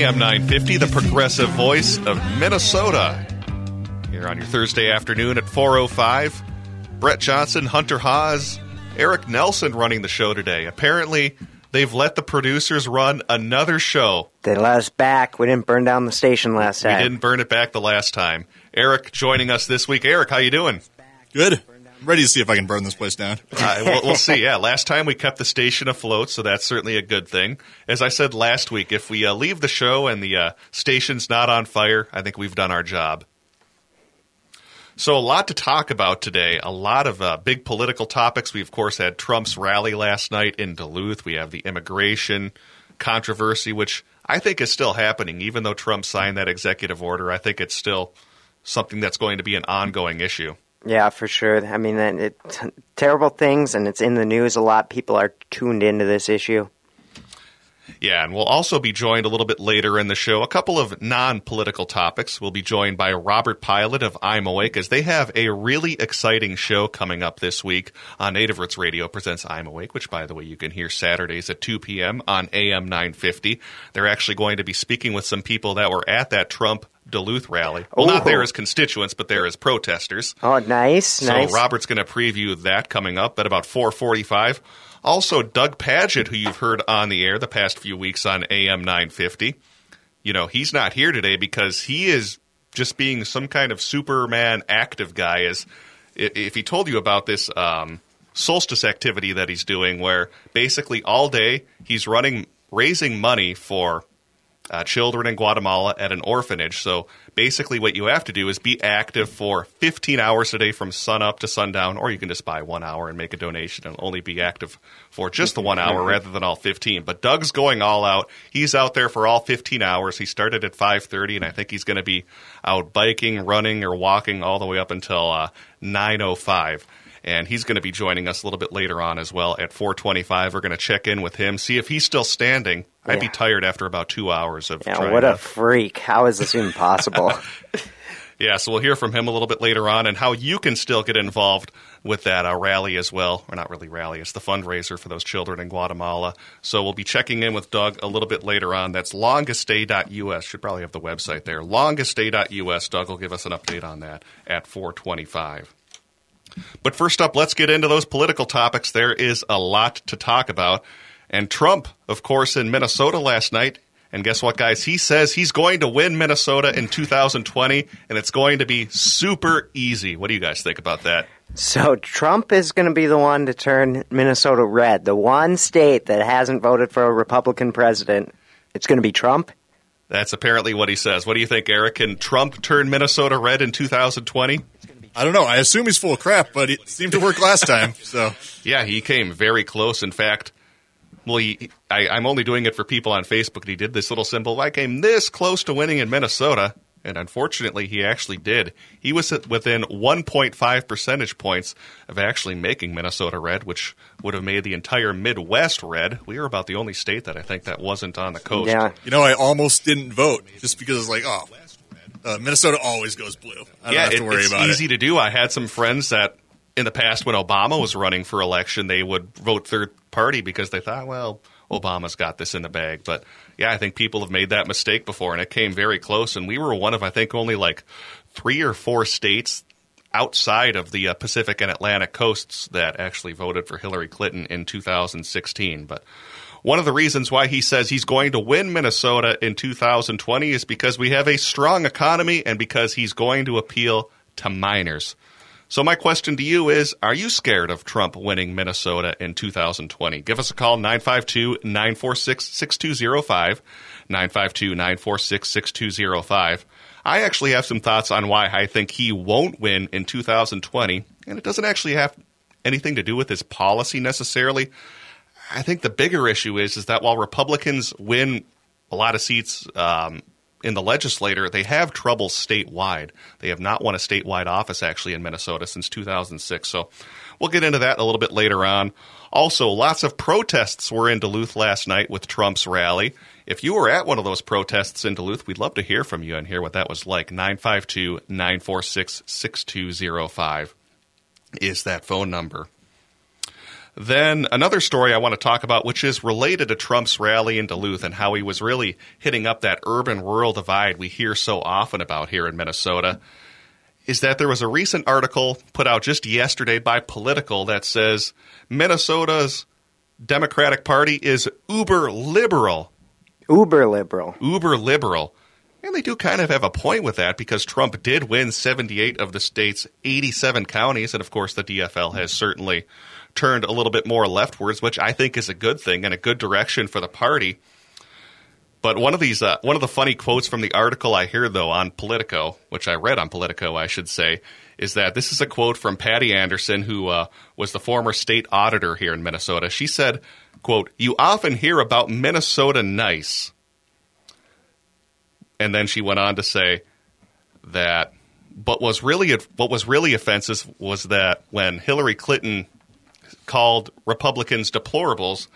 AM 950, the progressive voice of Minnesota. Here on your Thursday afternoon at 4:05. Brett Johnson, Hunter Haas, Eric Nelson running the show today. Apparently, they've let the producers run another show. They let us back. We didn't burn down the station last time. We didn't burn it back the last time. Eric joining us this week. Eric, how you doing? Good. I'm ready to see if I can burn this place down. We'll see. Yeah, last time we kept the station afloat, so that's certainly a good thing. As I said last week, if we leave the show and the station's not on fire, I think we've done our job. So a lot to talk about today, a lot of big political topics. We, of course, had Trump's rally last night in Duluth. We have the immigration controversy, which I think is still happening. Even though Trump signed that executive order, I think it's still something that's going to be an ongoing issue. Yeah, for sure. I mean, it's terrible things, and it's in the news a lot. People are tuned into this issue. Yeah, and we'll also be joined a little bit later in the show. A couple of non-political topics. We'll be joined by Robert Pilot of I'm Awake, as they have a really exciting show coming up this week on Native Roots Radio presents I'm Awake, which, by the way, you can hear Saturdays at 2 p.m. on AM 950. They're actually going to be speaking with some people that were at that Trump Duluth rally. Well, not there as constituents, but there as protesters. Oh, nice, nice. So Robert's going to preview that coming up at about 4:45. Also, Doug Padgett, who you've heard on the air the past few weeks on AM 950, he's not here today because he is just being some kind of Superman active guy. If he told you about this solstice activity that he's doing, where basically all day he's raising money for children in Guatemala at an orphanage. So basically what you have to do is be active for 15 hours a day from sun up to sundown, or you can just buy 1 hour and make a donation and only be active for just the 1 hour rather than all 15. But Doug's going all out. He's out there for all 15 hours. He started at 5:30, and I think he's going to be out biking, running, or walking all the way up until 9:05. And he's going to be joining us a little bit later on as well at 4:25. We're going to check in with him, see if he's still standing. I'd be tired after about 2 hours of trying. What a freak. How is this even possible? Yeah, so we'll hear from him a little bit later on and how you can still get involved with that rally as well. Or not really rally, it's the fundraiser for those children in Guatemala. So we'll be checking in with Doug a little bit later on. That's longestday.us. Should probably have the website there. Longestday.us. Doug will give us an update on that at 4:25. But first up, let's get into those political topics. There is a lot to talk about. And Trump, of course, in Minnesota last night. And guess what, guys? He says he's going to win Minnesota in 2020, and it's going to be super easy. What do you guys think about that? So Trump is going to be the one to turn Minnesota red. The one state that hasn't voted for a Republican president, it's going to be Trump? That's apparently what he says. What do you think, Eric? Can Trump turn Minnesota red in 2020? I don't know. I assume he's full of crap, but it seemed to work last time. So yeah, he came very close. In fact, I'm only doing it for people on Facebook, and he did this little symbol. I came this close to winning in Minnesota, and unfortunately, he actually did. He was within 1.5 percentage points of actually making Minnesota red, which would have made the entire Midwest red. We were about the only state that I think that wasn't on the coast. Yeah. I almost didn't vote just because it's like, Minnesota always goes blue. I don't have to worry about it. It's easy to do. I had some friends that in the past when Obama was running for election, they would vote third party because they thought, well, Obama's got this in the bag. But, yeah, I think people have made that mistake before, and it came very close. And we were one of, I think, only like 3 or 4 states outside of the Pacific and Atlantic coasts that actually voted for Hillary Clinton in 2016. But one of the reasons why he says he's going to win Minnesota in 2020 is because we have a strong economy and because he's going to appeal to minors. So my question to you is, are you scared of Trump winning Minnesota in 2020? Give us a call, 952-946-6205, 952-946-6205. I actually have some thoughts on why I think he won't win in 2020, and it doesn't actually have anything to do with his policy necessarily. I think the bigger issue is that while Republicans win a lot of seats in the legislature, they have trouble statewide. They have not won a statewide office, actually, in Minnesota since 2006. So we'll get into that a little bit later on. Also, lots of protests were in Duluth last night with Trump's rally. If you were at one of those protests in Duluth, we'd love to hear from you and hear what that was like. 952-946-6205 is that phone number. Then another story I want to talk about, which is related to Trump's rally in Duluth and how he was really hitting up that urban-rural divide we hear so often about here in Minnesota, is that there was a recent article put out just yesterday by Political that says Minnesota's Democratic Party is uber liberal. Uber liberal. Uber liberal. And they do kind of have a point with that because Trump did win 78 of the state's 87 counties. And, of course, the DFL has certainly turned a little bit more leftwards, which I think is a good thing and a good direction for the party. But one of the funny quotes from the article I hear, though, on Politico, which I read on Politico, I should say, is that this is a quote from Patty Anderson, who was the former state auditor here in Minnesota. She said, quote, "You often hear about Minnesota nice." And then she went on to say that what was really offensive was that when Hillary Clinton called Republicans deplorables,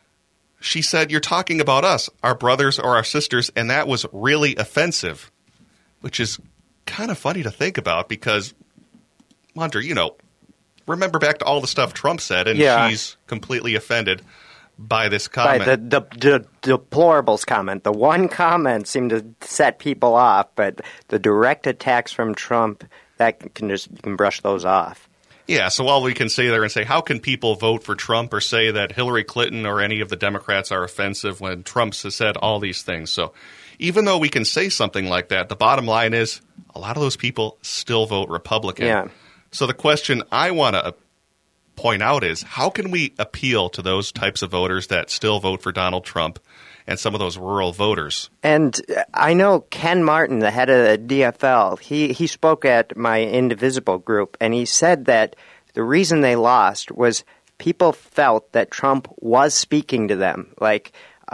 she said, "You're talking about us, our brothers or our sisters," and that was really offensive, which is kind of funny to think about because, Hunter, remember back to all the stuff Trump said, and she's completely offended by this comment. By the deplorables comment. The one comment seemed to set people off, but the direct attacks from Trump, you can brush those off. Yeah, so all we can say there and say, how can people vote for Trump or say that Hillary Clinton or any of the Democrats are offensive when Trump has said all these things? So even though we can say something like that, the bottom line is a lot of those people still vote Republican. Yeah. So the question I want to point out is, how can we appeal to those types of voters that still vote for Donald Trump and some of those rural voters? And I know Ken Martin, the head of the DFL, he spoke at my Indivisible group, and he said that the reason they lost was people felt that Trump was speaking to them. Like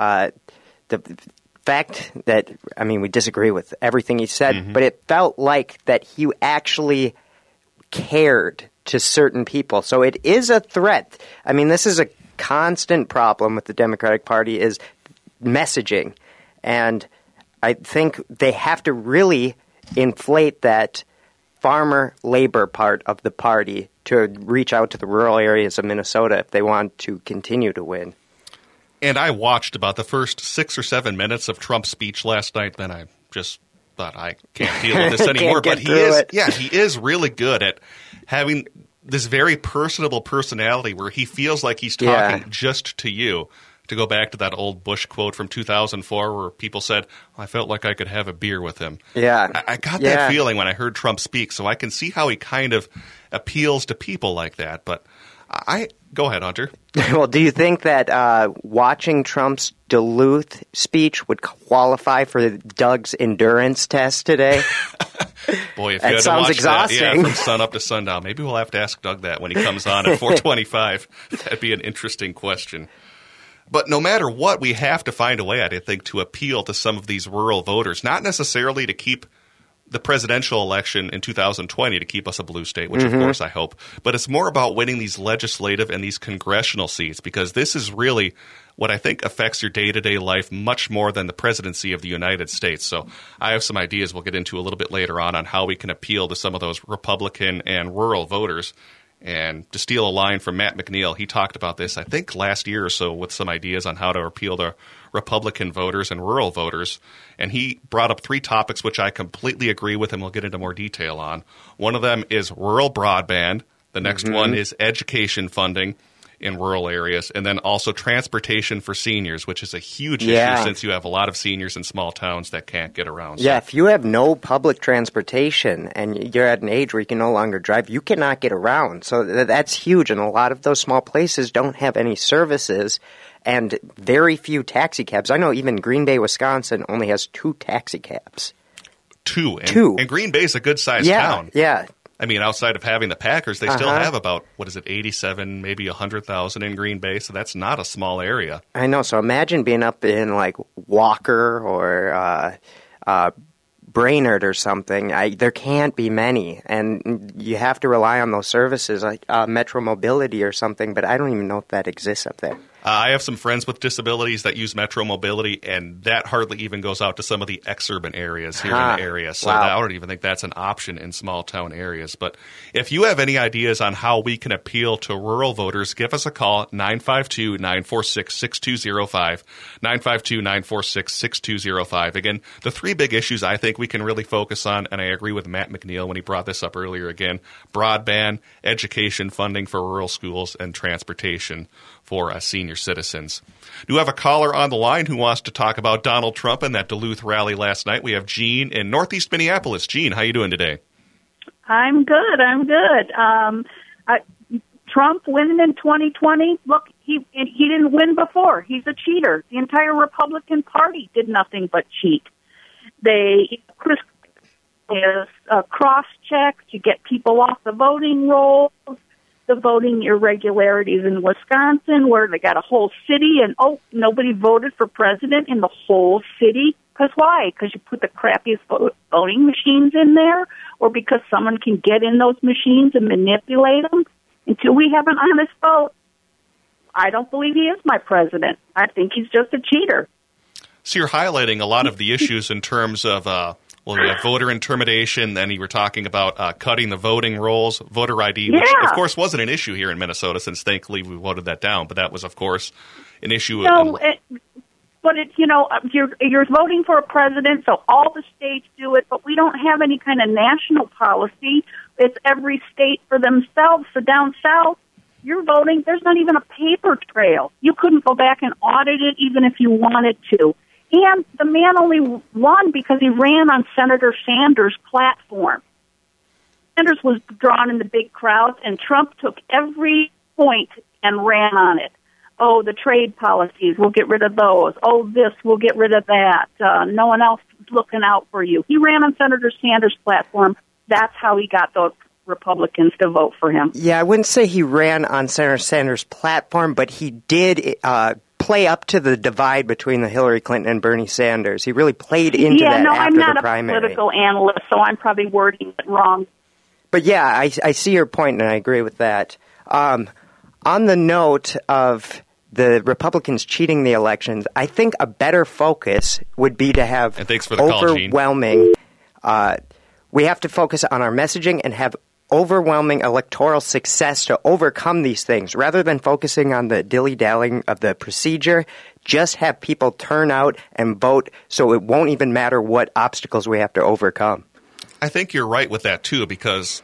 the fact that, we disagree with everything he said, but it felt like that he actually cared to certain people. So it is a threat. This is a constant problem with the Democratic Party is messaging. And I think they have to really inflate that farmer labor part of the party to reach out to the rural areas of Minnesota if they want to continue to win. And I watched about the first 6 or 7 minutes of Trump's speech last night, then I just thought I can't deal with this anymore. But he is really good at having this very personable personality where he feels like he's talking just to you. To go back to that old Bush quote from 2004 where people said, I felt like I could have a beer with him. Yeah. I got that feeling when I heard Trump speak, so I can see how he kind of appeals to people like that. But go ahead, Hunter. Well, do you think that watching Trump's Duluth speech would qualify for Doug's endurance test today? Boy, if you that had sounds to watch exhausting. That, from sun up to sundown, maybe we'll have to ask Doug that when he comes on at 4:25. That'd be an interesting question. But no matter what, we have to find a way, I think, to appeal to some of these rural voters, not necessarily to keep the presidential election in 2020 to keep us a blue state, which, of course, I hope. But it's more about winning these legislative and these congressional seats, because this is really what I think affects your day-to-day life much more than the presidency of the United States. So I have some ideas we'll get into a little bit later on how we can appeal to some of those Republican and rural voters. And to steal a line from Matt McNeil, he talked about this, I think, last year or so with some ideas on how to appeal to Republican voters and rural voters. And he brought up 3 topics which I completely agree with and we'll get into more detail on. One of them is rural broadband. The next one is education funding in rural areas, and then also transportation for seniors, which is a huge issue since you have a lot of seniors in small towns that can't get around. Yeah, if you have no public transportation and you're at an age where you can no longer drive, you cannot get around. So that's huge, and a lot of those small places don't have any services and very few taxi cabs. I know even Green Bay, Wisconsin only has 2 taxi cabs. 2? Two. And Green Bay's a good-sized town. Yeah. Outside of having the Packers, they still have about, 87, maybe 100,000 in Green Bay, so that's not a small area. I know, so imagine being up in, like, Walker or Brainerd or something. There can't be many, and you have to rely on those services, like Metro Mobility or something, but I don't even know if that exists up there. I have some friends with disabilities that use Metro Mobility, and that hardly even goes out to some of the exurban areas here in the area. So Wow. I don't even think that's an option in small town areas. But if you have any ideas on how we can appeal to rural voters, give us a call, 952-946-6205, 952-946-6205. Again, the three big issues I think we can really focus on, and I agree with Matt McNeil when he brought this up earlier again, broadband, education, funding for rural schools, and transportation for senior citizens. Do have a caller on the line who wants to talk about Donald Trump and that Duluth rally last night. We have Gene in Northeast Minneapolis. Gene, how you doing today? I'm good. Trump winning in 2020. Look, he didn't win before. He's a cheater. The entire Republican Party did nothing but cheat. Chris is cross-checked to get people off the voting rolls. The voting irregularities in Wisconsin, where they got a whole city and, nobody voted for president in the whole city. Because why? Because you put the crappiest voting machines in there, or because someone can get in those machines and manipulate them? Until we have an honest vote, I don't believe he is my president. I think he's just a cheater. So you're highlighting a lot of the issues in terms of, we have voter intimidation, then you were talking about cutting the voting rolls, voter ID, which, of course, wasn't an issue here in Minnesota since, thankfully, we voted that down. But that was, of course, an issue. You're voting for a president, so all the states do it, but we don't have any kind of national policy. It's every state for themselves. So down south, you're voting, there's not even a paper trail. You couldn't go back and audit it even if you wanted to. And the man only won because he ran on Senator Sanders' platform. Sanders was drawn in the big crowds, and Trump took every point and ran on it. Oh, the trade policies, we'll get rid of those. Oh, this, we'll get rid of that. No one else is looking out for you. He ran on Senator Sanders' platform. That's how he got those Republicans to vote for him. Yeah, I wouldn't say he ran on Senator Sanders' platform, but he did play up to the divide between the Hillary Clinton and Bernie Sanders. He really played into that after the primary. I'm not a political analyst, so I'm probably wording it wrong. But yeah, I see your point, and I agree with that. On the note of the Republicans cheating the elections, I think a better focus would be to have overwhelming. We have to focus on our messaging and have overwhelming electoral success to overcome these things. Rather than focusing on the dilly-dallying of the procedure, just have people turn out and vote so it won't even matter what obstacles we have to overcome. I think you're right with that, too, because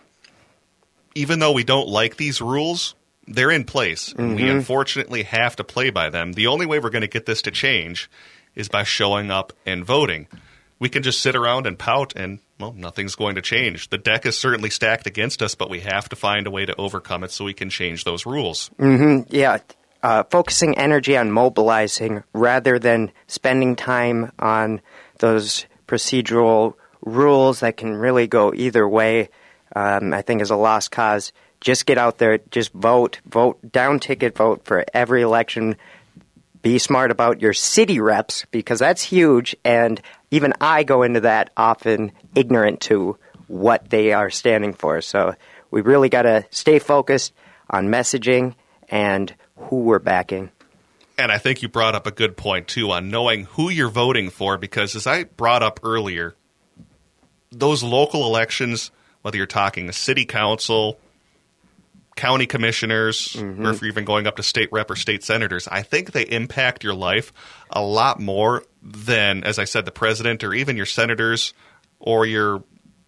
even though we don't like these rules, they're in place. Mm-hmm. We unfortunately have to play by them. The only way we're going to get this to change is by showing up and voting. We can just sit around and pout and, well, nothing's going to change. The deck is certainly stacked against us, but we have to find a way to overcome it so we can change those rules. Mm-hmm. Yeah. Focusing energy on mobilizing rather than spending time on those procedural rules that can really go either way, I think is a lost cause. Just get out there, just vote, down ticket vote for every election. Be smart about your city reps, because that's huge, and even I go into that often ignorant to what they are standing for. So we really got to stay focused on messaging and who we're backing. And I think you brought up a good point, too, on knowing who you're voting for, because as I brought up earlier, those local elections, whether you're talking the city council, county commissioners, or if you're even going up to state rep or state senators, I think they impact your life a lot more than, as I said, the president or even your senators or your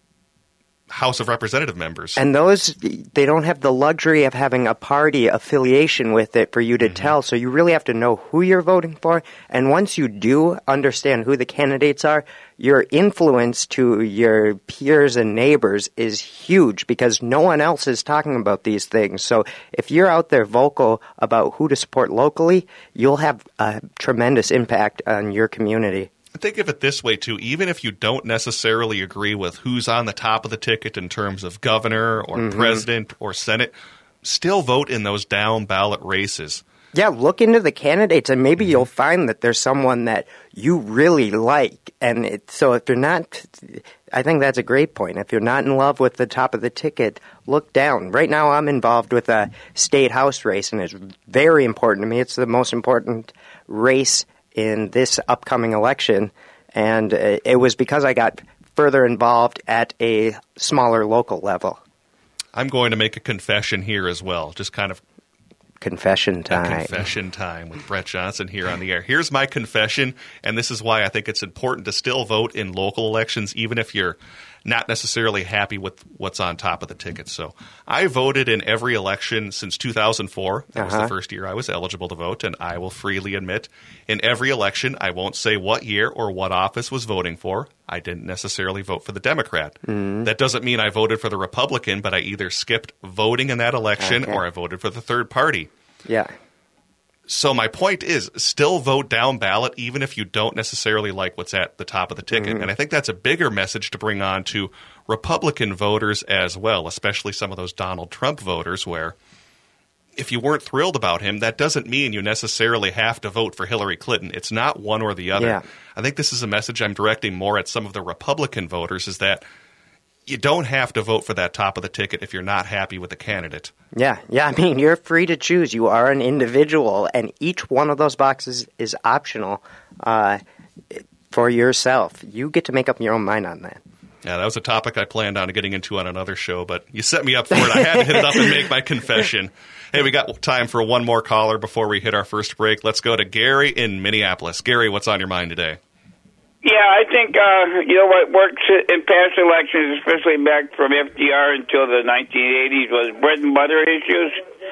House of Representative members. And those, they don't have the luxury of having a party affiliation with it for you to tell, so you really have to know who you're voting for. And once you do understand who the candidates are, your influence to your peers and neighbors is huge, because no one else is talking about these things. So if you're out there vocal about who to support locally, you'll have a tremendous impact on your community. Think of it this way, too. Even if you don't necessarily agree with who's on the top of the ticket in terms of governor or president or Senate, still vote in those down-ballot races. Yeah, look into the candidates, and maybe you'll find that there's someone that you really like. And so if you're not, I think that's a great point. If you're not in love with the top of the ticket, look down. Right now I'm involved with a state house race, and it's very important to me. It's the most important race in this upcoming election, and it was because I got further involved at a smaller local level. I'm going to make a confession here as well, just kind of confession time. Confession time with Brett Johnson here on the air. Here's my confession, and this is why I think it's important to still vote in local elections, even if you're not necessarily happy with what's on top of the ticket. So I voted in every election since 2004. That was the first year I was eligible to vote, and I will freely admit in every election, I won't say what year or what office was voting for. I didn't necessarily vote for the Democrat. That doesn't mean I voted for the Republican, but I either skipped voting in that election or I voted for the third party. Yeah. So my point is, still vote down ballot, even if you don't necessarily like what's at the top of the ticket. And I think that's a bigger message to bring on to Republican voters as well, especially some of those Donald Trump voters, where if you weren't thrilled about him, that doesn't mean you necessarily have to vote for Hillary Clinton. It's not one or the other. Yeah. I think this is a message I'm directing more at some of the Republican voters, is that you don't have to vote for that top of the ticket if you're not happy with the candidate. Yeah. I mean, you're free to choose. You are an individual, and each one of those boxes is optional for yourself. You get to make up your own mind on that. Yeah, that was a topic I planned on getting into on another show, but you set me up for it. I had to hit it up and make my confession. Hey, we got time for one more caller before we hit our first break. Let's go to Gary in Minneapolis. Gary, what's on your mind today? Yeah, I think, what worked in past elections, especially back from FDR until the 1980s, was bread and butter issues.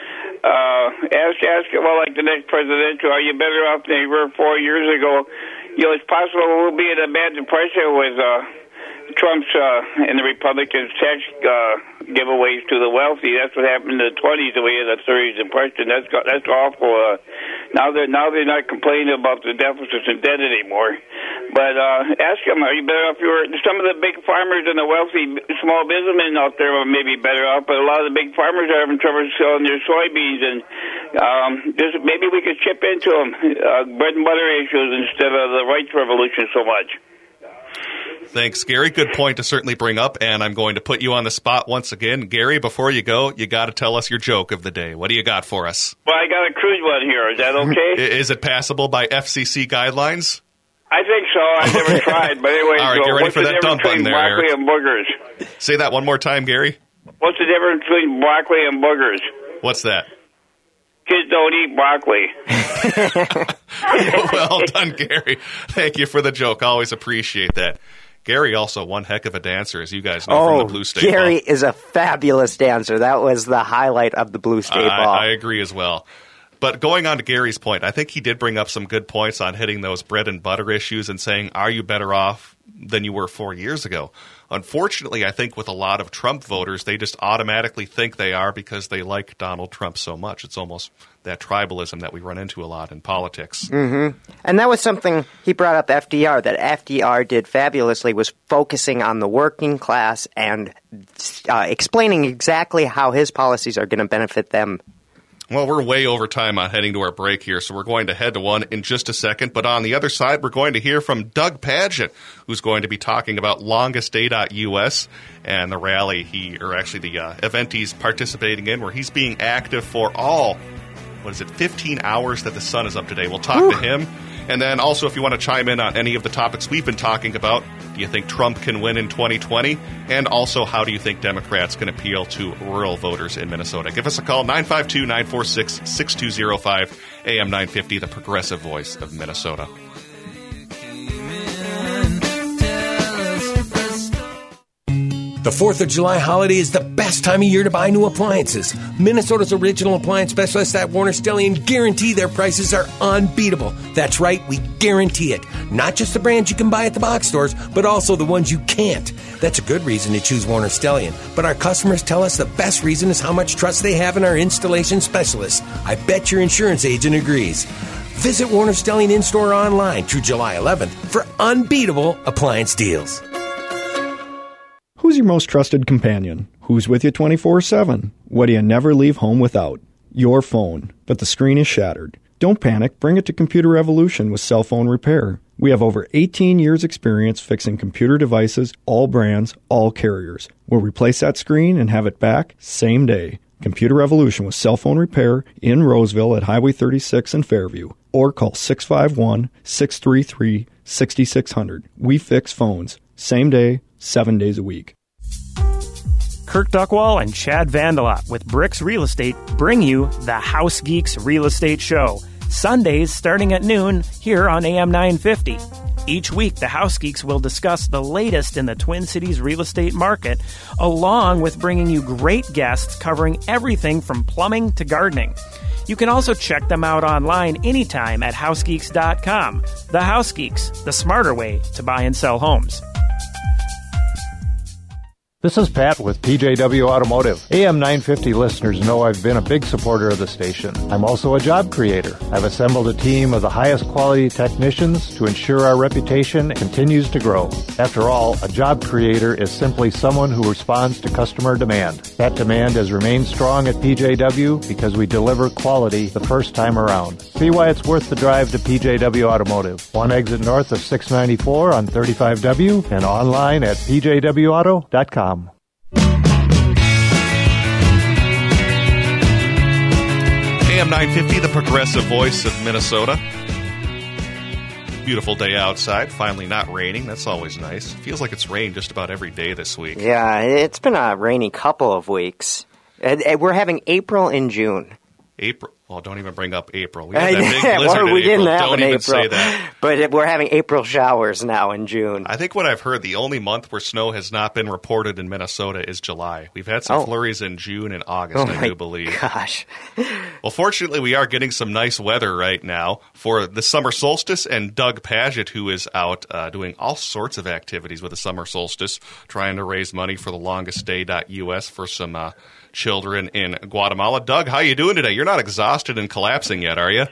Ask like the next presidential, are you better off than you were 4 years ago? It's possible we'll be in a bad depression with Trump's and the Republicans' tax giveaways to the wealthy. That's what happened in the 20s, the way of the 30s depression. That's awful. Now they're not complaining about the deficits and debt anymore. But ask them, are you better off? Some of the big farmers and the wealthy small businessmen out there are maybe better off, but a lot of the big farmers are having trouble selling their soybeans, and maybe we could chip into them bread and butter issues instead of the rights revolution so much. Thanks, Gary. Good point to certainly bring up, and I'm going to put you on the spot once again. Gary, before you go, you got to tell us your joke of the day. What do you got for us? Well, I got a crude one here. Is that okay? Is it passable by FCC guidelines? I think so. I've never tried, but anyway. All right, get ready for that dump button there, broccoli Eric. And boogers? Say that one more time, Gary. What's the difference between broccoli and boogers? What's that? Kids don't eat broccoli. Well done, Gary. Thank you for the joke. Always appreciate that. Gary also one heck of a dancer, as you guys know from the Blue State Gary Ball. is a fabulous dancer. That was the highlight of the Blue State Ball. I agree as well. But going on to Gary's point, I think he did bring up some good points on hitting those bread and butter issues and saying, are you better off than you were 4 years ago? Unfortunately, I think with a lot of Trump voters, they just automatically think they are because they like Donald Trump so much. It's almost that tribalism that we run into a lot in politics. Mm-hmm. And that was something he brought up FDR, that FDR did fabulously, was focusing on the working class and explaining exactly how his policies are going to benefit them. Well, we're way over time on heading to our break here, so we're going to head to one in just a second. But on the other side, we're going to hear from Doug Padgett, who's going to be talking about longestday.us and the rally the event he's participating in, where he's being active for all, 15 hours that the sun is up today. We'll talk to him. And then also, if you want to chime in on any of the topics we've been talking about, do you think Trump can win in 2020? And also, how do you think Democrats can appeal to rural voters in Minnesota? Give us a call, 952-946-6205, AM 950, the progressive voice of Minnesota. The 4th of July holiday is the best time of year to buy new appliances. Minnesota's original appliance specialists at Warner Stellian guarantee their prices are unbeatable. That's right, we guarantee it. Not just the brands you can buy at the box stores, but also the ones you can't. That's a good reason to choose Warner Stellian. But our customers tell us the best reason is how much trust they have in our installation specialists. I bet your insurance agent agrees. Visit Warner Stellian in-store or online through July 11th for unbeatable appliance deals. Who's your most trusted companion? Who's with you 24/7? What do you never leave home without? your phone, but the screen is shattered. Don't panic. Bring it to Computer Revolution with Cell Phone Repair. We have over 18 years experience fixing computer devices, all brands, all carriers. We'll replace that screen and have it back same day. Computer Revolution with Cell Phone Repair in Roseville at Highway 36 in Fairview. Or call 651-633-6600. We fix phones. Same day, 7 days a week. Kirk Duckwall and Chad Vandelot with Bricks Real Estate bring you the House Geeks Real Estate Show. Sundays starting at noon here on AM 950. Each week, the House Geeks will discuss the latest in the Twin Cities real estate market, along with bringing you great guests covering everything from plumbing to gardening. You can also check them out online anytime at housegeeks.com. The House Geeks, the smarter way to buy and sell homes. This is Pat with PJW Automotive. AM 950 listeners know I've been a big supporter of the station. I'm also a job creator. I've assembled a team of the highest quality technicians to ensure our reputation continues to grow. After all, a job creator is simply someone who responds to customer demand. That demand has remained strong at PJW because we deliver quality the first time around. See why it's worth the drive to PJW Automotive. One exit north of 694 on 35W and online at pjwauto.com. AM 950, the progressive voice of Minnesota. Beautiful day outside. Finally not raining. That's always nice. Feels like it's rained just about every day this week. Yeah, it's been a rainy couple of weeks. We're having April and June. April. Well, don't even bring up April. We had that big blizzard in we April. didn't have Don't an even April, say that. But we're having April showers now in June. I think what I've heard, the only month where snow has not been reported in Minnesota is July. We've had some flurries in June and August, I do believe. Gosh. Well, fortunately, we are getting some nice weather right now for the summer solstice, and Doug Paget, who is out doing all sorts of activities with the summer solstice, trying to raise money for the longestday.us for some children in Guatemala. Doug, how you doing today? You're not exhausted and collapsing yet, are you?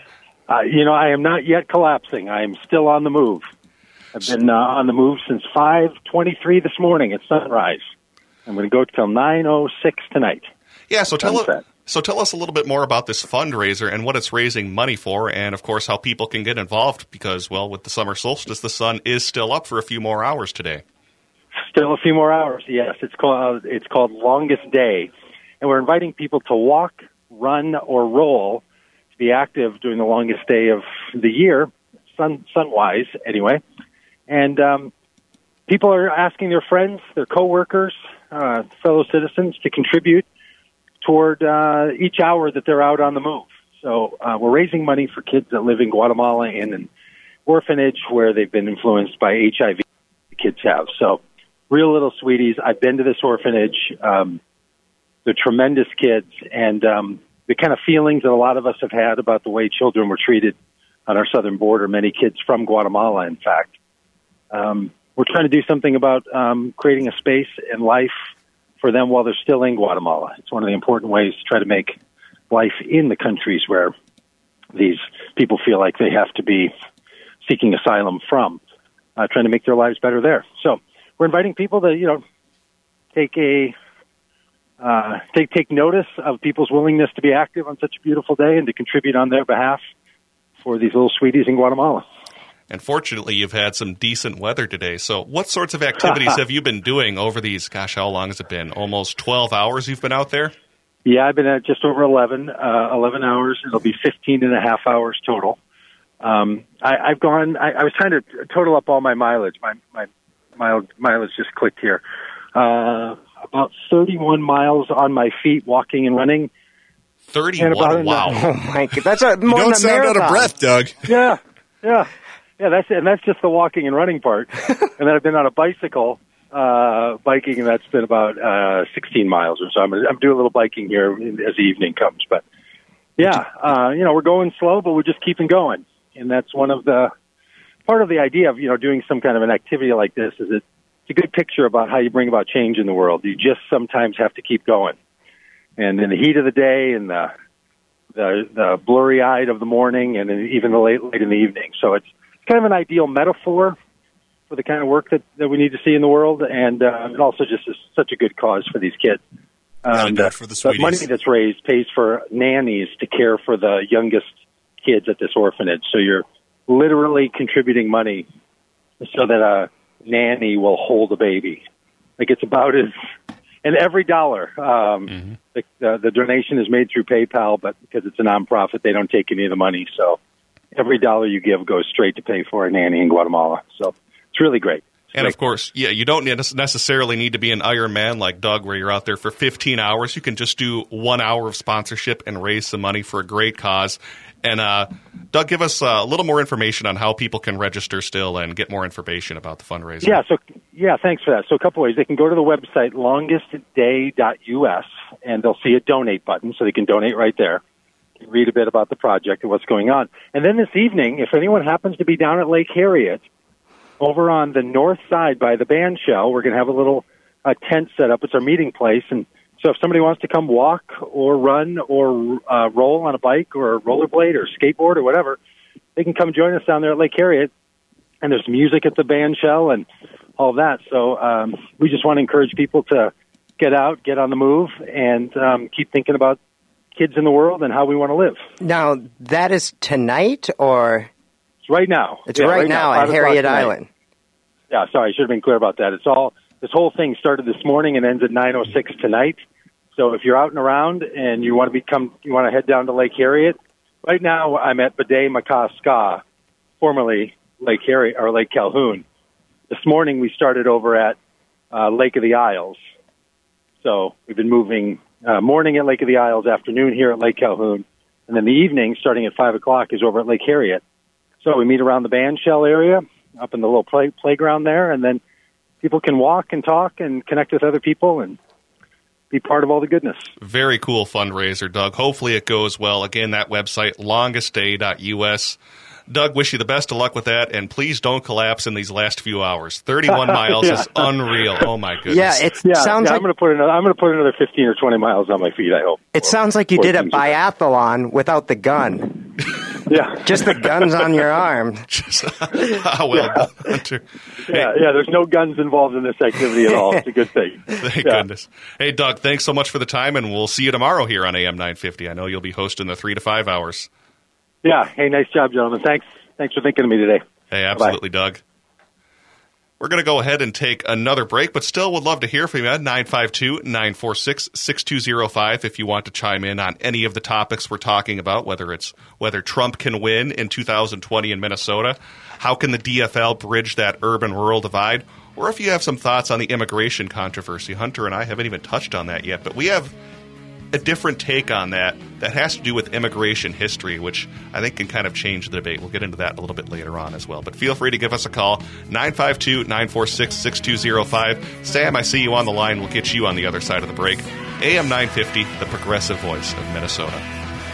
I am not yet collapsing. I am still on the move. I've been on the move since 5:23 this morning at sunrise. I'm going to go till 9:06 tonight. Yeah, so tell us a little bit more about this fundraiser and what it's raising money for, and of course how people can get involved because, well, with the summer solstice, the sun is still up for a few more hours today. Still a few more hours, yes. It's called Longest Day. And we're inviting people to walk, run, or roll to be active during the longest day of the year, sun-wise anyway. And people are asking their friends, their coworkers, fellow citizens to contribute toward each hour that they're out on the move. So we're raising money for kids that live in Guatemala in an orphanage where they've been influenced by HIV. The kids have. So real little sweeties. I've been to this orphanage. They're tremendous kids, and the kind of feelings that a lot of us have had about the way children were treated on our southern border, many kids from Guatemala, in fact. We're trying to do something about creating a space and life for them while they're still in Guatemala. It's one of the important ways to try to make life in the countries where these people feel like they have to be seeking asylum from, trying to make their lives better there. So we're inviting people to, take notice of people's willingness to be active on such a beautiful day and to contribute on their behalf for these little sweeties in Guatemala. And fortunately, you've had some decent weather today. So what sorts of activities have you been doing over these, how long has it been? Almost 12 hours you've been out there? Yeah, I've been at just over 11 hours. It'll be 15 and a half hours total. I was trying to total up all my mileage. My mileage just clicked here. About 31 miles on my feet, walking and running. 31? Wow. Oh, my God. That's more than a marathon. You don't sound out of breath, Doug. Yeah. That's just the walking and running part. And then I've been on a bicycle, biking, and that's been about 16 miles or so. I'm doing a little biking here as the evening comes. But, yeah, we're going slow, but we're just keeping going. And that's part of the idea of, doing some kind of an activity like this is it's a good picture about how you bring about change in the world. You just sometimes have to keep going. And in the heat of the day and the blurry-eyed of the morning and even the late in the evening. So it's kind of an ideal metaphor for the kind of work that we need to see in the world. And it also just is such a good cause for these kids. The money that's raised pays for nannies to care for the youngest kids at this orphanage. So you're literally contributing money so that a nanny will hold a baby. Like it's about as, and every dollar, the donation is made through PayPal, but because it's a nonprofit, they don't take any of the money. So every dollar you give goes straight to pay for a nanny in Guatemala. So it's really great. And, of course, you don't necessarily need to be an Iron Man like Doug where you're out there for 15 hours. You can just do 1 hour of sponsorship and raise some money for a great cause. And, Doug, give us a little more information on how people can register still and get more information about the fundraiser. Yeah, thanks for that. So a couple ways. They can go to the website, longestday.us, and they'll see a donate button, so they can donate right there. Read a bit about the project and what's going on. And then this evening, if anyone happens to be down at Lake Harriet, over on the north side by the band shell, we're going to have a little tent set up. It's our meeting place. And so if somebody wants to come walk or run or roll on a bike or a rollerblade or skateboard or whatever, they can come join us down there at Lake Harriet. And there's music at the band shell and all that. So we just want to encourage people to get out, get on the move, and keep thinking about kids in the world and how we want to live. Now, that is tonight or... Right now. It's right now at Harriet Island. Yeah, sorry, I should have been clear about that. This whole thing started this morning and ends at 9:06 tonight. So if you're out and around and you want to head down to Lake Harriet, right now I'm at Bidet Makaska, formerly Lake Harriet or Lake Calhoun. This morning we started over at Lake of the Isles. So we've been moving morning at Lake of the Isles, afternoon here at Lake Calhoun, and then the evening starting at 5 o'clock is over at Lake Harriet. So we meet around the band shell area, up in the little playground there, and then people can walk and talk and connect with other people and be part of all the goodness. Very cool fundraiser, Doug. Hopefully it goes well. Again, that website, longestday.us. Doug, wish you the best of luck with that, and please don't collapse in these last few hours. 31 miles is unreal. Oh, my goodness. Sounds like I'm going to put another 15 or 20 miles on my feet, I hope. It sounds like you did a biathlon without the gun. Yeah. Just the guns on your arm. Hunter. There's no guns involved in this activity at all. It's a good thing. Thank goodness. Hey, Doug, thanks so much for the time, and we'll see you tomorrow here on AM 950. I know you'll be hosting the 3 to 5 hours. Yeah. Hey, nice job, gentlemen. Thanks for thinking of me today. Hey, absolutely, bye. Doug. We're going to go ahead and take another break, but still would love to hear from you at 952-946-6205 if you want to chime in on any of the topics we're talking about, whether Trump can win in 2020 in Minnesota, how can the DFL bridge that urban-rural divide, or if you have some thoughts on the immigration controversy. Hunter and I haven't even touched on that yet, but we have a different take on that has to do with immigration history, which I think can kind of change the debate. We'll get into that a little bit later on as well. But feel free to give us a call, 952-946-6205. Sam, I see you on the line. We'll get you on the other side of the break. AM 950, the progressive voice of Minnesota.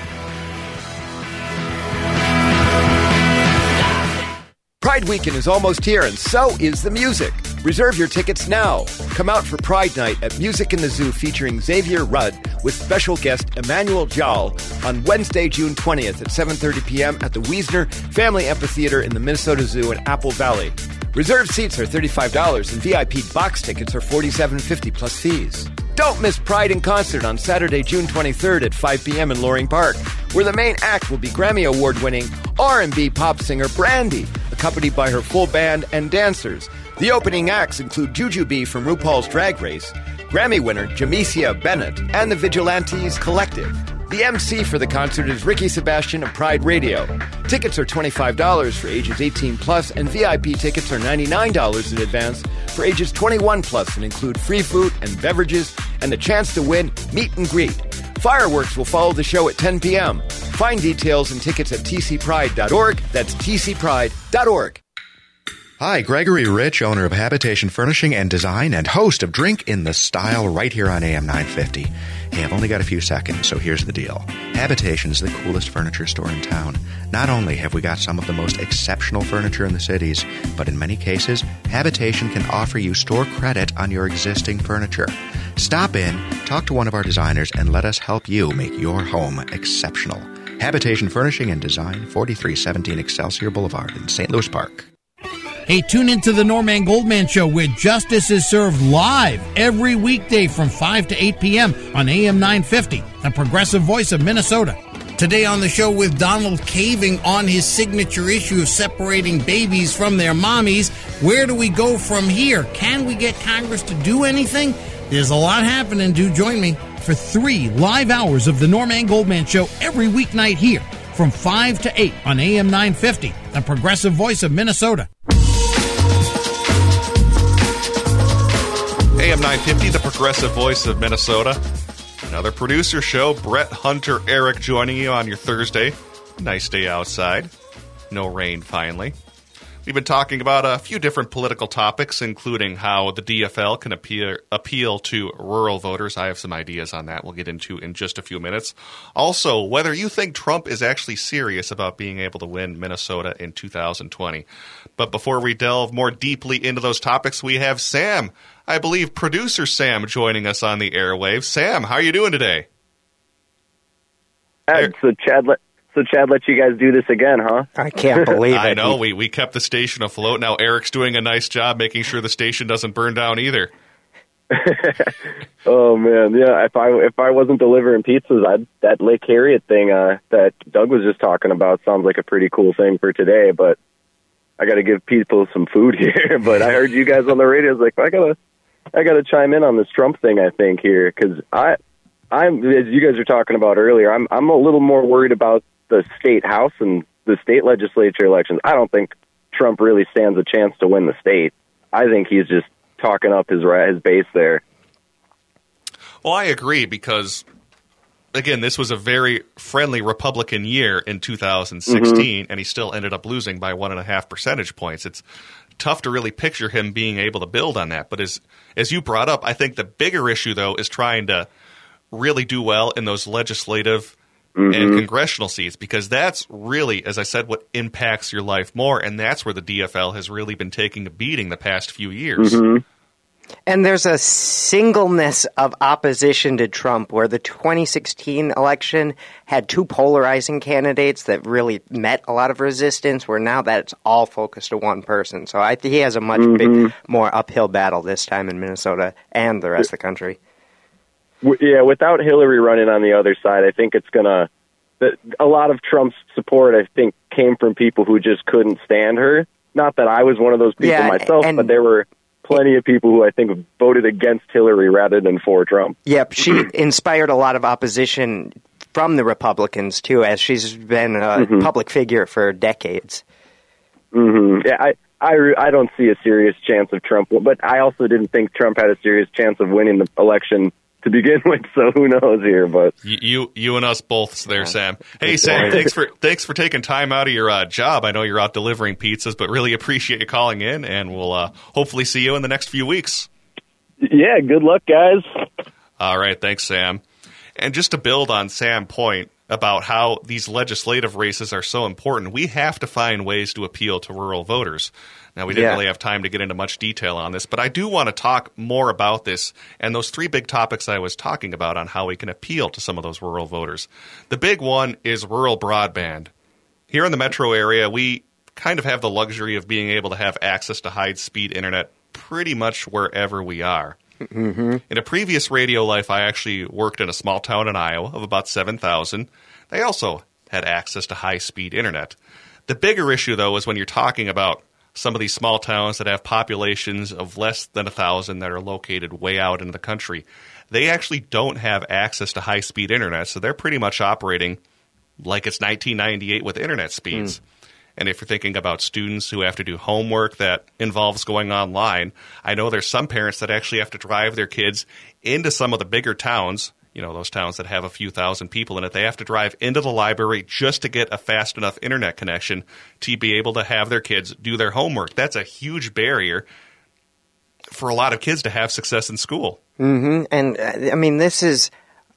Pride Weekend is almost here, and so is the music. Reserve your tickets now. Come out for Pride Night at Music in the Zoo featuring Xavier Rudd with special guest Emmanuel Jal on Wednesday, June 20th at 7:30 p.m. at the Wiesner Family Amphitheater in the Minnesota Zoo in Apple Valley. Reserved seats are $35 and VIP box tickets are $47.50 plus fees. Don't miss Pride in concert on Saturday, June 23rd at 5 p.m. in Loring Park, where the main act will be Grammy Award-winning R&B pop singer Brandy, accompanied by her full band and dancers. The opening acts include Jujubee from RuPaul's Drag Race, Grammy winner Jamesia Bennett, and the Vigilantes Collective. The MC for the concert is Ricky Sebastian of Pride Radio. Tickets are $25 for ages 18 plus, and VIP tickets are $99 in advance for ages 21 plus, and include free food and beverages and the chance to win meet and greet. Fireworks will follow the show at 10 p.m. Find details and tickets at tcpride.org. That's tcpride.org. Hi, Gregory Rich, owner of Habitation Furnishing and Design and host of Drink in the Style right here on AM 950. Hey, I've only got a few seconds, so here's the deal. Habitation is the coolest furniture store in town. Not only have we got some of the most exceptional furniture in the cities, but in many cases, Habitation can offer you store credit on your existing furniture. Stop in, talk to one of our designers, and let us help you make your home exceptional. Habitation Furnishing and Design, 4317 Excelsior Boulevard in St. Louis Park. Hey, tune into the Norman Goldman Show, where justice is served live every weekday from 5 to 8 p.m. on AM 950, the progressive voice of Minnesota. Today on the show with Donald caving on his signature issue of separating babies from their mommies. Where do we go from here? Can we get Congress to do anything? There's a lot happening. Do join me for 3 live hours of the Norman Goldman Show every weeknight here from 5 to 8 on AM 950, the progressive voice of Minnesota. AM 950, the progressive voice of Minnesota. Another producer show. Brett, Hunter, Eric joining you on your Thursday. Nice day outside. No rain, finally. We've been talking about a few different political topics, including how the DFL can appeal to rural voters. I have some ideas on that we'll get into in just a few minutes. Also, whether you think Trump is actually serious about being able to win Minnesota in 2020. But before we delve more deeply into those topics, we have Sam, I believe producer Sam, joining us on the airwaves. Sam, how are you doing today? So Chad let you guys do this again, huh? I can't believe it. I know. We kept the station afloat. Now Eric's doing a nice job making sure the station doesn't burn down either. Oh man, yeah. If I wasn't delivering pizzas, that Lake Harriet thing that Doug was just talking about sounds like a pretty cool thing for today. But I got to give people some food here. But I heard you guys on the radio. I was like, I gotta chime in on this Trump thing. I think here because I'm as you guys were talking about earlier. I'm a little more worried about the state house and the state legislature elections. I don't think Trump really stands a chance to win the state. I think he's just talking up his base there. Well, I agree because, again, this was a very friendly Republican year in 2016, and he still ended up losing by 1.5 percentage points. It's tough to really picture him being able to build on that. But as you brought up, I think the bigger issue, though, is trying to really do well in those legislative and congressional seats, because that's really, as I said, what impacts your life more, and that's where the DFL has really been taking a beating the past few years. And there's a singleness of opposition to Trump where the 2016 election had 2 polarizing candidates that really met a lot of resistance, where now that's all focused to one person. So I think he has a much more uphill battle this time in Minnesota and the rest of the country. Yeah, without Hillary running on the other side, I think it's a lot of Trump's support, I think, came from people who just couldn't stand her. Not that I was one of those people myself, but there were plenty of people who I think voted against Hillary rather than for Trump. Yep, she inspired a lot of opposition from the Republicans, too, as she's been a public figure for decades. Yeah, I don't see a serious chance of Trump, but I also didn't think Trump had a serious chance of winning the election to begin with, so who knows here? But you and us both there, Sam. Hey, Sam, thanks for taking time out of your job. I know you're out delivering pizzas, but really appreciate you calling in, and we'll hopefully see you in the next few weeks. Yeah, good luck, guys. All right, thanks, Sam. And just to build on Sam's point about how these legislative races are so important, we have to find ways to appeal to rural voters. Now, we didn't really have time to get into much detail on this, but I do want to talk more about this and those 3 big topics I was talking about on how we can appeal to some of those rural voters. The big one is rural broadband. Here in the metro area, we kind of have the luxury of being able to have access to high-speed internet pretty much wherever we are. In a previous radio life, I actually worked in a small town in Iowa of about 7,000. They also had access to high-speed internet. The bigger issue, though, is when you're talking about some of these small towns that have populations of less than 1,000 that are located way out into the country. They actually don't have access to high-speed internet, so they're pretty much operating like it's 1998 with internet speeds. And if you're thinking about students who have to do homework that involves going online, I know there's some parents that actually have to drive their kids into some of the bigger towns, you know, those towns that have a few thousand people in it. They have to drive into the library just to get a fast enough internet connection to be able to have their kids do their homework. That's a huge barrier for a lot of kids to have success in school. And, I mean, this is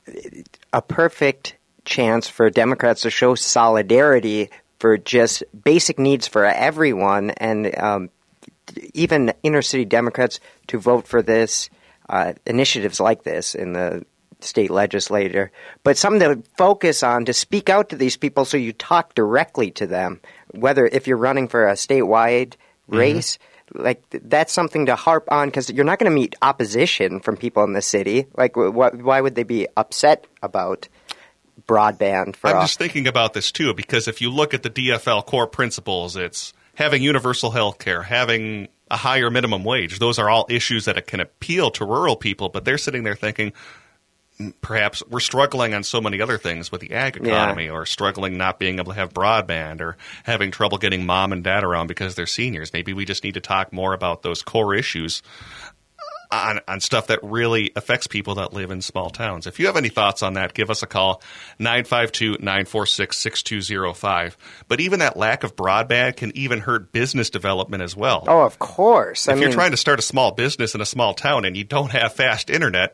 a perfect chance for Democrats to show solidarity for just basic needs for everyone, and even inner-city Democrats to vote for this, initiatives like this in the state legislature, but something to focus on, to speak out to these people so you talk directly to them, whether if you're running for a statewide race. Like, that's something to harp on because you're not going to meet opposition from people in the city. Like, why would they be upset about broadband? I'm just thinking about this, too, because if you look at the DFL core principles, it's having universal health care, having a higher minimum wage. Those are all issues that can appeal to rural people, but they're sitting there thinking, perhaps we're struggling on so many other things with the ag economy, or struggling not being able to have broadband, or having trouble getting mom and dad around because they're seniors. Maybe we just need to talk more about those core issues on stuff that really affects people that live in small towns. If you have any thoughts on that, give us a call, 952-946-6205. But even that lack of broadband can even hurt business development as well. Oh, of course. If you're trying to start a small business in a small town and you don't have fast internet,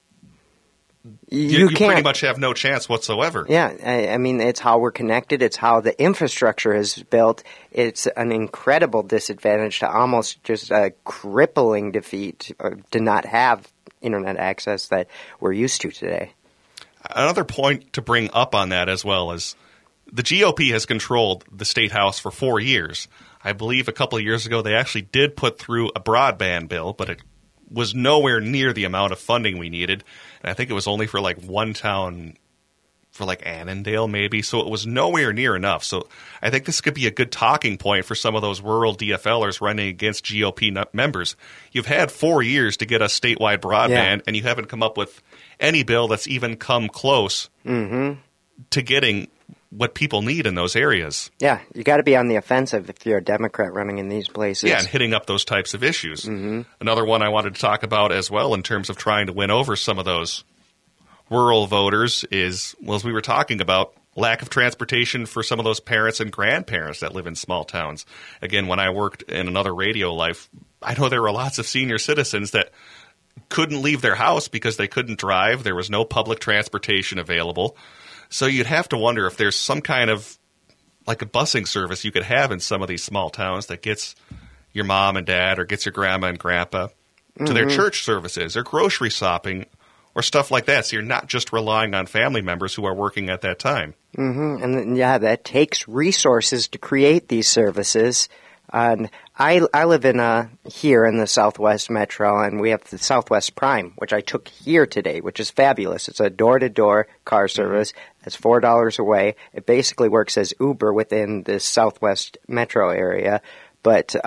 you pretty much have no chance whatsoever. Yeah, I mean, it's how we're connected. It's how the infrastructure is built. It's an incredible disadvantage to almost just a crippling defeat to not have internet access that we're used to today. Another point to bring up on that as well is the GOP has controlled the State House for 4 years. I believe a couple of years ago they actually did put through a broadband bill, but it was nowhere near the amount of funding we needed. And I think it was only for like one town, for like Annandale maybe. So it was nowhere near enough. So I think this could be a good talking point for some of those rural DFLers running against GOP members. You've had 4 years to get us statewide broadband, and you haven't come up with any bill that's even come close to getting what people need in those areas. Yeah, you got to be on the offensive if you're a Democrat running in these places. Yeah, and hitting up those types of issues. Another one I wanted to talk about as well in terms of trying to win over some of those rural voters is, well, as we were talking about, lack of transportation for some of those parents and grandparents that live in small towns. Again, when I worked in another radio life, I know there were lots of senior citizens that couldn't leave their house because they couldn't drive. There was no public transportation available. So you'd have to wonder if there's some kind of, like a busing service you could have in some of these small towns that gets your mom and dad or gets your grandma and grandpa to their church services or grocery shopping or stuff like that. So you're not just relying on family members who are working at that time. And that takes resources to create these services. And I live here in the Southwest Metro, and we have the Southwest Prime, which I took here today, which is fabulous. It's a door-to-door car service. It's $4 away. It basically works as Uber within the Southwest Metro area. But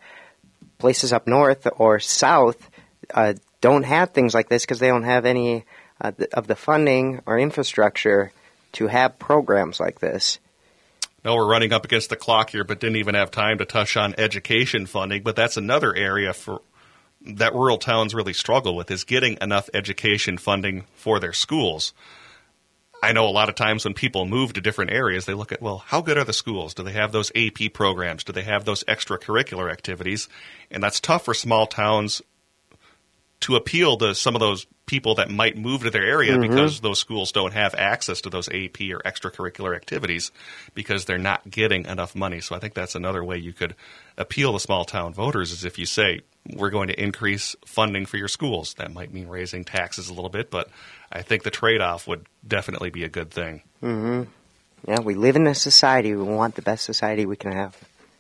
places up north or south don't have things like this because they don't have any of the funding or infrastructure to have programs like this. No, we're running up against the clock here, but didn't even have time to touch on education funding. But that's another area that rural towns really struggle with, is getting enough education funding for their schools. I know a lot of times when people move to different areas, they look at, well, how good are the schools? Do they have those AP programs? Do they have those extracurricular activities? And that's tough for small towns to appeal to some of those people that might move to their area because those schools don't have access to those AP or extracurricular activities because they're not getting enough money. So I think that's another way you could appeal to small town voters, is if you say, we're going to increase funding for your schools. That might mean raising taxes a little bit, but I think the trade-off would definitely be a good thing. Yeah, we live in a society. We want the best society we can have.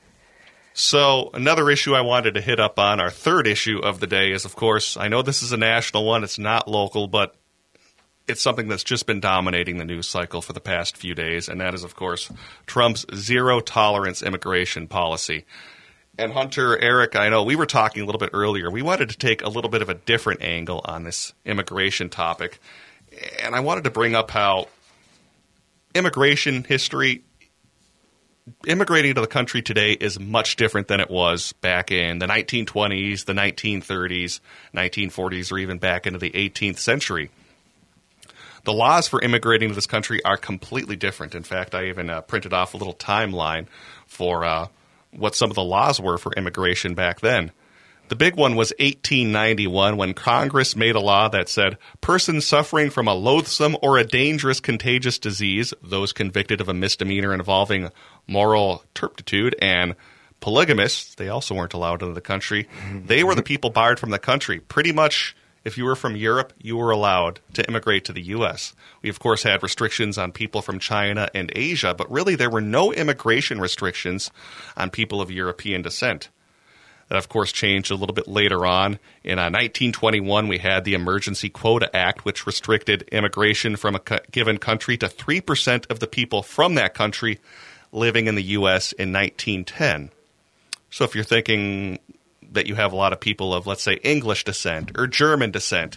So another issue I wanted to hit up on, our third issue of the day, is, of course, I know this is a national one, it's not local, but it's something that's just been dominating the news cycle for the past few days, and that is, of course, Trump's zero-tolerance immigration policy. And Hunter, Eric, I know we were talking a little bit earlier. We wanted to take a little bit of a different angle on this immigration topic, and I wanted to bring up how immigration history, immigrating to the country today is much different than it was back in the 1920s, the 1930s, 1940s, or even back into the 18th century. The laws for immigrating to this country are completely different. In fact, I even printed off a little timeline for what some of the laws were for immigration back then. The big one was 1891, when Congress made a law that said persons suffering from a loathsome or a dangerous contagious disease, those convicted of a misdemeanor involving moral turpitude, and polygamists, they also weren't allowed into the country. They were the people barred from the country. Pretty much, if you were from Europe, you were allowed to immigrate to the U.S. We, of course, had restrictions on people from China and Asia, but really there were no immigration restrictions on people of European descent. That, of course, changed a little bit later on. In 1921, we had the Emergency Quota Act, which restricted immigration from a given country to 3% of the people from that country living in the U.S. in 1910. So if you're thinking that you have a lot of people of, let's say, English descent or German descent,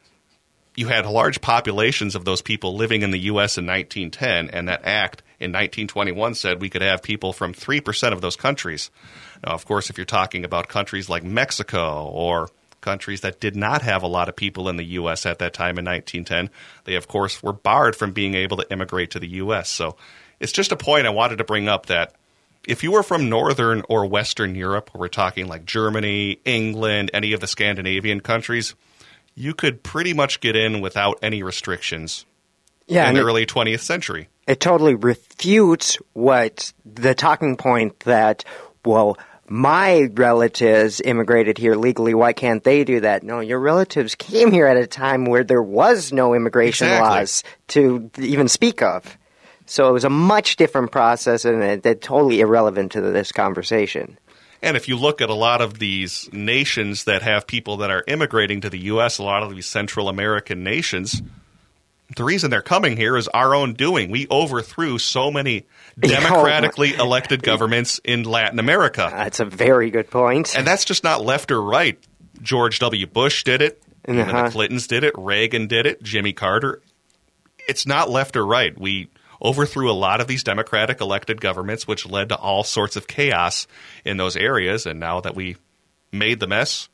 you had large populations of those people living in the U.S. in 1910, and that act in 1921 said we could have people from 3% of those countries. Now, of course, if you're talking about countries like Mexico or countries that did not have a lot of people in the U.S. at that time in 1910, they, of course, were barred from being able to immigrate to the U.S. So it's just a point I wanted to bring up that if you were from Northern or Western Europe, where we're talking like Germany, England, any of the Scandinavian countries, you could pretty much get in without any restrictions in the early 20th century. It totally refutes what the talking point that, well, my relatives immigrated here legally, why can't they do that? No, your relatives came here at a time where there was no immigration laws to even speak of. So it was a much different process, and it's totally irrelevant to this conversation. And if you look at a lot of these nations that have people that are immigrating to the U.S., a lot of these Central American nations, the reason they're coming here is our own doing. We overthrew so many democratically elected governments in Latin America. That's a very good point. And that's just not left or right. George W. Bush did it. Even the Clintons did it. Reagan did it. Jimmy Carter. It's not left or right. We overthrew a lot of these democratic elected governments, which led to all sorts of chaos in those areas. And now that we made the mess,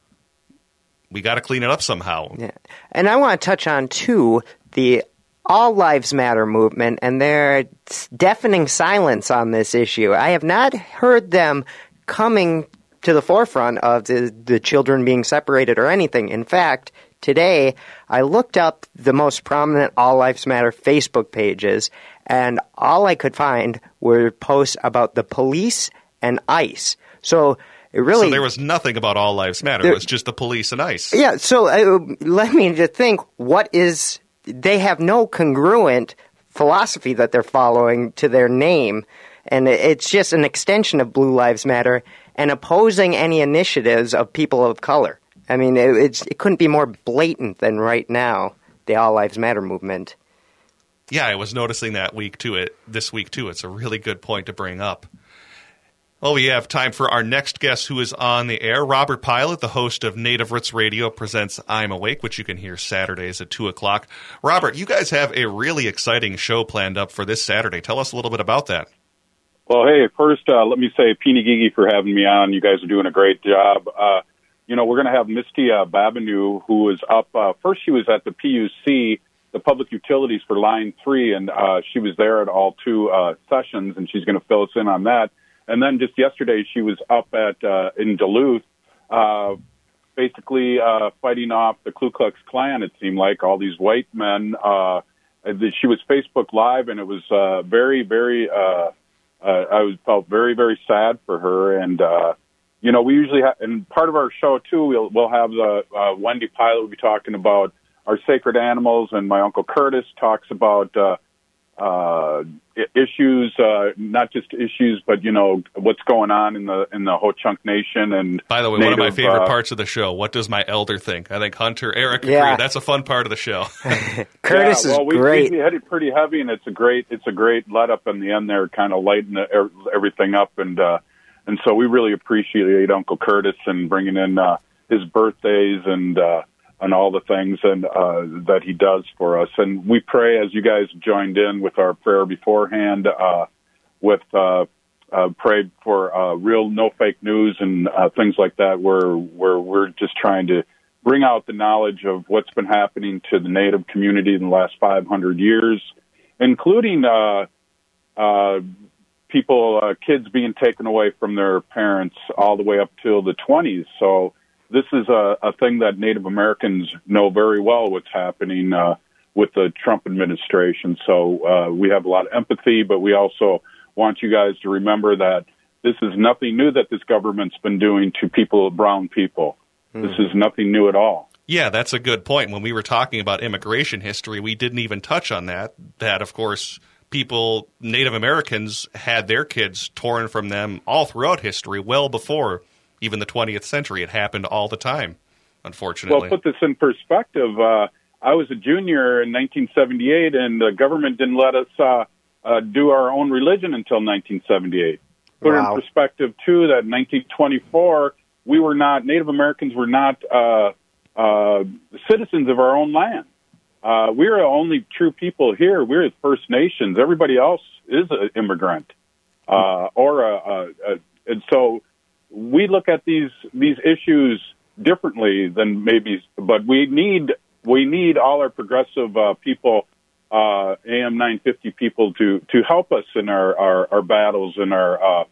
we got to clean it up somehow. Yeah. And I want to touch on, too, the All Lives Matter movement and their deafening silence on this issue. I have not heard them coming to the forefront of the children being separated or anything. In fact, today I looked up the most prominent All Lives Matter Facebook pages, and all I could find were posts about the police and ICE. So there was nothing about All Lives Matter. It was just the police and ICE. Yeah, so let me just think, they have no congruent philosophy that they're following to their name, and it's just an extension of Blue Lives Matter and opposing any initiatives of people of color. I mean, it couldn't be more blatant than right now, the All Lives Matter movement. Yeah, I was noticing that this week, too. It's a really good point to bring up. Well, we have time for our next guest who is on the air. Robert Pilot, the host of Native Roots Radio, presents I'm Awake, which you can hear Saturdays at 2 o'clock. Robert, you guys have a really exciting show planned up for this Saturday. Tell us a little bit about that. Well, hey, first, let me say Peeny Gigi for having me on. You guys are doing a great job. We're going to have Misty Babanu, who is up. First, she was at the PUC, the Public Utilities for Line 3, and she was there at all two sessions, and she's going to fill us in on that. And then just yesterday, she was up in Duluth, basically fighting off the Ku Klux Klan, it seemed like, all these white men. She was Facebook Live, and it was very, very, I felt very, very sad for her. And, we usually have, and part of our show, too, we'll have Wendy Pilot will be talking about our sacred animals, and my Uncle Curtis talks about issues, not just issues, but what's going on in the Ho-Chunk Nation. And by the way, one of my favorite parts of the show. What does my elder think? I think Hunter, Eric, agree. That's a fun part of the show. Curtis is great. We hit it pretty heavy, and it's a great let up in the end there, kind of lighten everything up, and so we really appreciate Uncle Curtis and bringing in his birthdays and all the things that he does for us. And we pray, as you guys joined in with our prayer beforehand, pray for real no fake news and things like that, where we're just trying to bring out the knowledge of what's been happening to the Native community in the last 500 years, including kids being taken away from their parents all the way up till the 20s. So this is a thing that Native Americans know very well what's happening with the Trump administration. So we have a lot of empathy, but we also want you guys to remember that this is nothing new that this government's been doing to brown people. This is nothing new at all. Yeah, that's a good point. When we were talking about immigration history, we didn't even touch on that. That, of course, Native Americans had their kids torn from them all throughout history, well before even the 20th century. It happened all the time, unfortunately. Well, put this in perspective. I was a junior in 1978, and the government didn't let us do our own religion until 1978. Put it in perspective, too, that in 1924, Native Americans were not citizens of our own land. We're the only true people here. We're the First Nations. Everybody else is an immigrant. And so we look at these issues differently than maybe, but we need all our progressive people, AM 950 people, to help us in our battles and our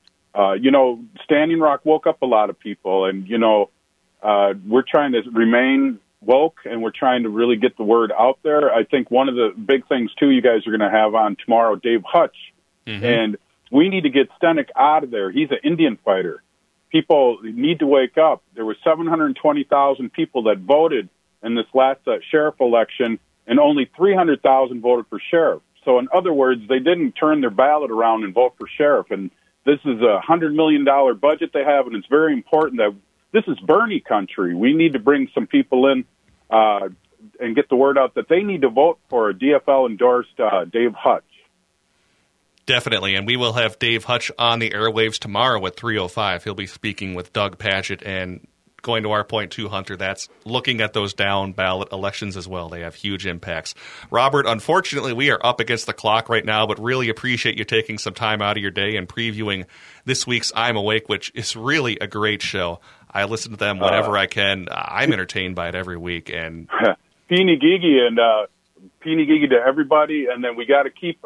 Standing Rock woke up a lot of people, and we're trying to remain woke, and we're trying to really get the word out there. I think one of the big things too, you guys are going to have on tomorrow, Dave Hutch, and we need to get Stenik out of there. He's an Indian fighter. People need to wake up. There were 720,000 people that voted in this last sheriff election, and only 300,000 voted for sheriff. So in other words, they didn't turn their ballot around and vote for sheriff. And this is a $100 million budget they have, and it's very important that this is Bernie country. We need to bring some people in and get the word out that they need to vote for a DFL-endorsed Dave Hutch. Definitely, and we will have Dave Hutch on the airwaves tomorrow at 3:05. He'll be speaking with Doug Padgett, and going to our point too, Hunter, that's looking at those down-ballot elections as well. They have huge impacts. Robert, unfortunately, we are up against the clock right now, but really appreciate you taking some time out of your day and previewing this week's I'm Awake, which is really a great show. I listen to them whenever I can. I'm entertained by it every week. And Peeny Gigi to everybody, and then we got to keep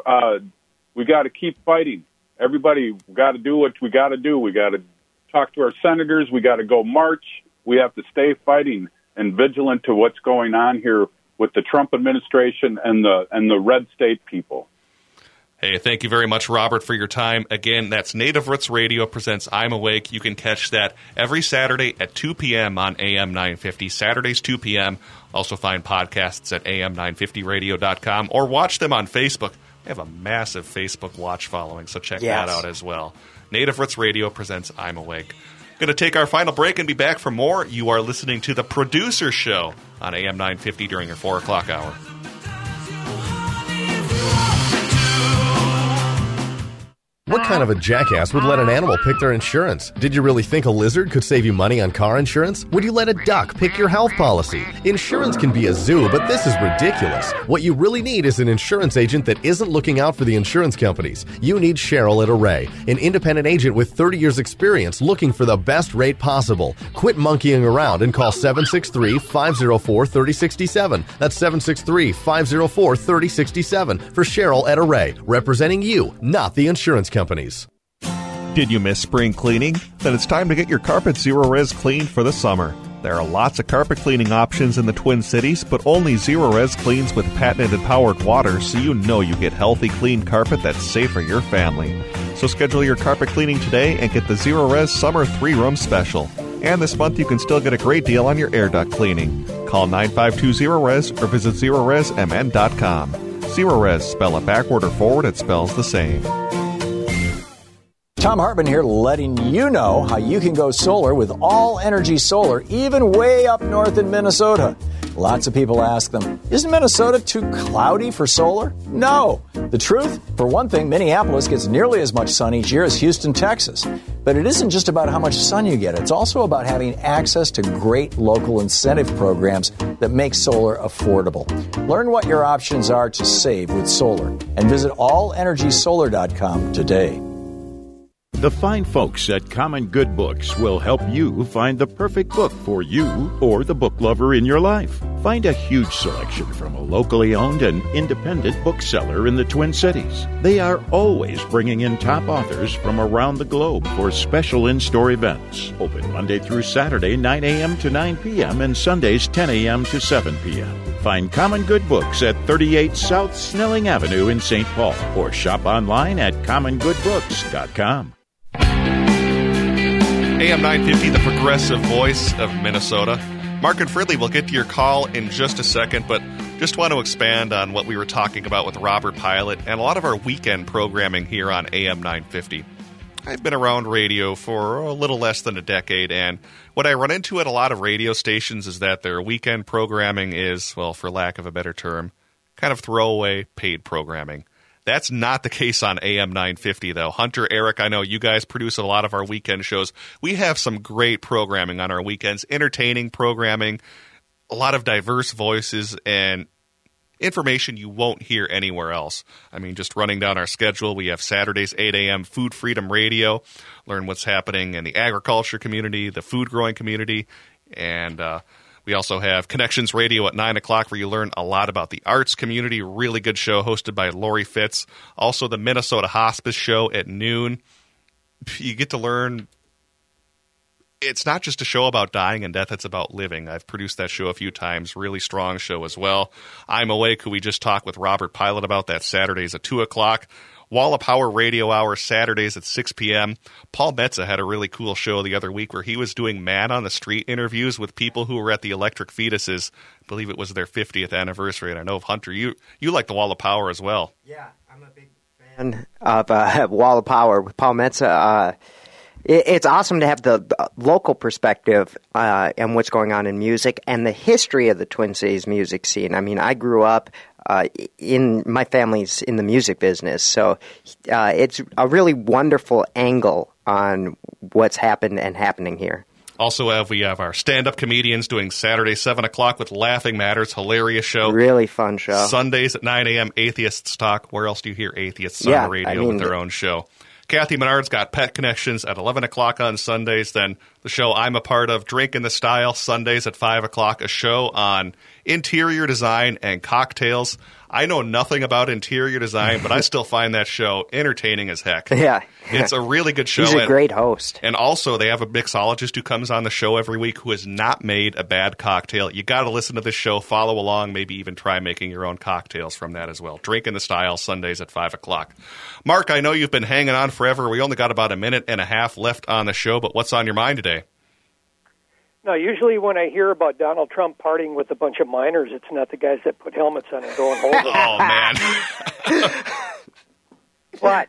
fighting. Everybody got to do what we got to do. We got to talk to our senators. We got to go march. We have to stay fighting and vigilant to what's going on here with the Trump administration and the red state people. Hey, thank you very much, Robert, for your time. Again, that's Native Roots Radio presents I'm Awake. You can catch that every Saturday at 2 p.m. on AM 950. Saturdays, 2 p.m. Also find podcasts at am950radio.com or watch them on Facebook. They have a massive Facebook watch following, so check that out as well. Native Roots Radio presents I'm Awake. Going to take our final break and be back for more. You are listening to The Producer Show on AM 950 during your 4 o'clock hour. What kind of a jackass would let an animal pick their insurance? Did you really think a lizard could save you money on car insurance? Would you let a duck pick your health policy? Insurance can be a zoo, but this is ridiculous. What you really need is an insurance agent that isn't looking out for the insurance companies. You need Cheryl at Array, an independent agent with 30 years experience looking for the best rate possible. Quit monkeying around and call 763-504-3067. That's 763-504-3067 for Cheryl at Array, representing you, not the insurance companies. Did you miss spring cleaning? Then it's time to get your carpet Zero-Res cleaned for the summer. There are lots of carpet cleaning options in the Twin Cities, but only Zero-Res cleans with patented powered water, so you know you get healthy, clean carpet that's safe for your family. So schedule your carpet cleaning today and get the Zero-Res Summer 3-Room Special. And this month you can still get a great deal on your air duct cleaning. Call 952-ZERO-RES or visit ZeroResMN.com. Zero-Res, spell it backward or forward, it spells the same. Tom Hartman here, letting you know how you can go solar with All Energy Solar, even way up north in Minnesota. Lots of people ask them, isn't Minnesota too cloudy for solar? No. The truth? For one thing, Minneapolis gets nearly as much sun each year as Houston, Texas. But it isn't just about how much sun you get. It's also about having access to great local incentive programs that make solar affordable. Learn what your options are to save with solar and visit allenergysolar.com today. The fine folks at Common Good Books will help you find the perfect book for you or the book lover in your life. Find a huge selection from a locally owned and independent bookseller in the Twin Cities. They are always bringing in top authors from around the globe for special in-store events. Open Monday through Saturday, 9 a.m. to 9 p.m. and Sundays, 10 a.m. to 7 p.m. Find Common Good Books at 38 South Snelling Avenue in St. Paul or shop online at commongoodbooks.com. AM 950, the progressive voice of Minnesota. Mark and Fridley will get to your call in just a second, but just want to expand on what we were talking about with Robert Pilot and a lot of our weekend programming here on AM 950. I've been around radio for a little less than a decade, and what I run into at a lot of radio stations is that their weekend programming is, well, for lack of a better term, kind of throwaway paid programming. That's not the case on AM 950, though. Hunter, Eric, I know you guys produce a lot of our weekend shows. We have some great programming on our weekends, entertaining programming, a lot of diverse voices, and information you won't hear anywhere else. I mean, just running down our schedule, we have Saturdays, 8 a.m., Food Freedom Radio, learn what's happening in the agriculture community, the food growing community, and we also have Connections Radio at 9 o'clock where you learn a lot about the arts community. Really good show hosted by Lori Fitz. Also the Minnesota Hospice Show at noon. You get to learn. It's not just a show about dying and death, it's about living. I've produced that show a few times. Really strong show as well. I'm Awake, who we just talked with Robert Pilot about. That Saturdays at 2 o'clock. Wall of Power Radio Hour, Saturdays at 6 p.m. Paul Metza had a really cool show the other week where he was doing man-on-the-street interviews with people who were at the Electric Fetuses. I believe it was their 50th anniversary. And I know, Hunter, you like the Wall of Power as well. Yeah, I'm a big fan of Wall of Power with Paul Metza. It's awesome to have the local perspective and what's going on in music and the history of the Twin Cities music scene. I mean, I grew up in my family's in the music business, so it's a really wonderful angle on what's happened and happening here. Also, we have our stand-up comedians doing Saturday 7 o'clock with Laughing Matters, hilarious show. Really fun show. Sundays at 9 a.m., Atheists Talk. Where else do you hear atheists on the radio with their own show? Kathy Menard's got Pet Connections at 11 o'clock on Sundays. Then the show I'm a part of, Drink in the Style, Sundays at 5 o'clock, a show on interior design and cocktails. I know nothing about interior design, but I still find that show entertaining as heck. Yeah. It's a really good show. He's a great host. And also, they have a mixologist who comes on the show every week who has not made a bad cocktail. You got to listen to this show, follow along, maybe even try making your own cocktails from that as well. Drink in the Style, Sundays at 5 o'clock. Mark, I know you've been hanging on forever. We only got about a minute and a half left on the show, but what's on your mind today? No, usually when I hear about Donald Trump partying with a bunch of minors, it's not the guys that put helmets on and go and hold them. Oh, man. But,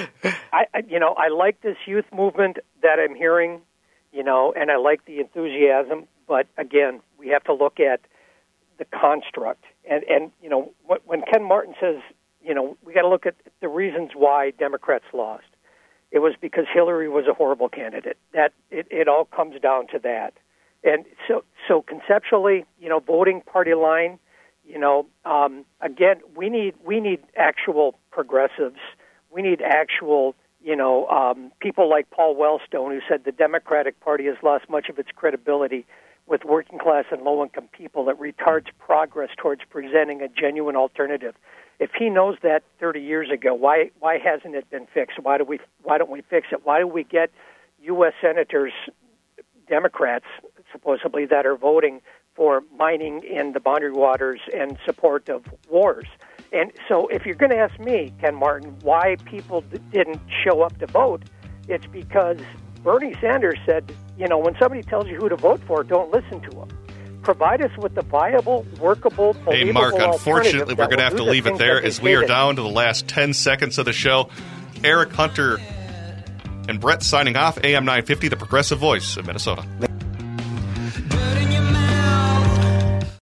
I like this youth movement that I'm hearing, and I like the enthusiasm. But, again, we have to look at the construct. And when Ken Martin says, we got to look at the reasons why Democrats lost. It was because Hillary was a horrible candidate. That it all comes down to that. And so conceptually, voting party line, again, we need actual progressives. We need actual, people like Paul Wellstone, who said the Democratic Party has lost much of its credibility with working class and low income people. It retards progress towards presenting a genuine alternative. If he knows that 30 years ago, why hasn't it been fixed? Why don't we fix it? Why do we get U.S. senators, Democrats, supposedly, that are voting for mining in the boundary waters and support of wars? And so if you're going to ask me, Ken Martin, why people didn't show up to vote, it's because Bernie Sanders said, when somebody tells you who to vote for, don't listen to them. Provide us with the viable, workable, believable Hey, Mark, unfortunately, we're going to have to leave it there as we are down to the last 10 seconds of the show. Eric, Hunter, and Brett signing off. AM 950, the progressive voice of Minnesota.